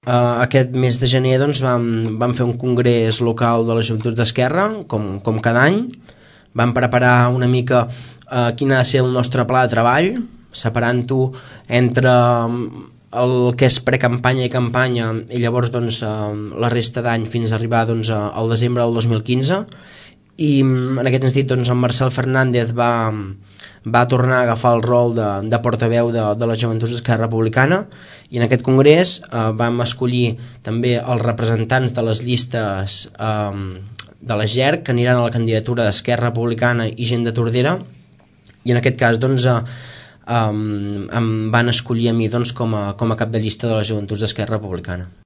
aquest mes de gener doncs, vam fer un congrés local de les Joventuts d'Esquerra, com cada any. Vam preparar una mica quin ha de ser el nostre pla de treball, separant-ho entre el que és precampanya i campanya, i llavors doncs, la resta d'any fins a arribar doncs, al desembre del 2015. I en aquest sentit doncs, en Marcel Fernández va tornar a agafar el rol de portaveu de les Joventuts d'Esquerra Republicana, i en aquest congrés vam escollir també els representants de les llistes de la GERC que aniran a la candidatura d'Esquerra Republicana i Gent de Tordera, i en aquest cas doncs, em van escollir a mi doncs, com a cap de llista de les Joventuts d'Esquerra Republicana.